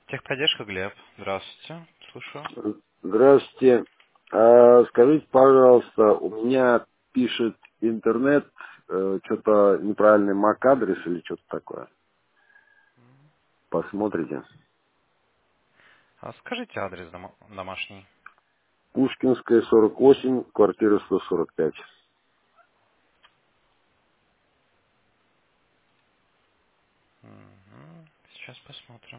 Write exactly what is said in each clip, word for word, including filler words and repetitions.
Техподдержка, Глеб. Здравствуйте. Слушаю. Здравствуйте. А, скажите, пожалуйста, у меня пишет интернет, э, что-то неправильный мак-адрес или что-то такое. Посмотрите. А скажите адрес дома- домашний. Пушкинская, сорок восемь, квартира сто сорок пять. Мгм. Сейчас посмотрим.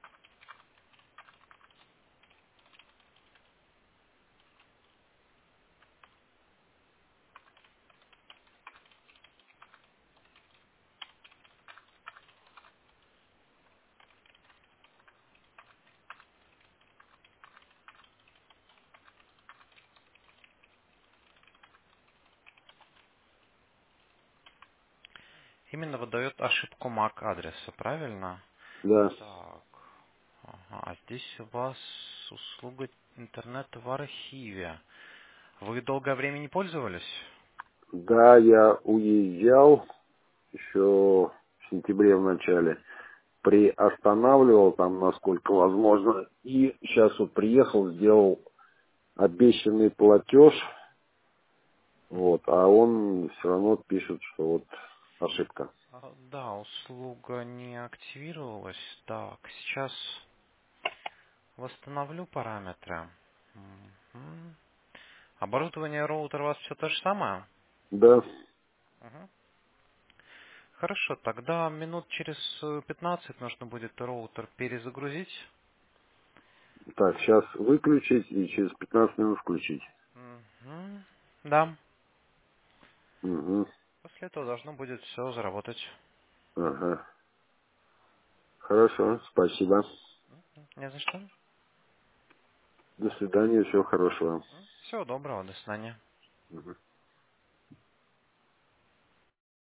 Именно выдает ошибку мак адреса, правильно? Да. Так. Ага. А здесь у вас услуга интернет в архиве. Вы долгое время не пользовались? Да, я уезжал еще в сентябре в начале. Приостанавливал там, насколько возможно. И сейчас вот приехал, сделал обещанный платеж. Вот, а он все равно пишет, что вот ошибка. А, Да, услуга не активировалась. Так, сейчас восстановлю параметры. Мгм. Оборудование роутера у вас все то же самое? Да. Мгм. Хорошо, тогда минут через э, пятнадцать нужно будет роутер перезагрузить. Так, сейчас выключить и через пятнадцать минут включить. Мгм. Да, Угу. после этого должно будет все заработать. Ага. Хорошо, спасибо. Не за что. До свидания, всего хорошего. Всего доброго, до свидания. Мгм.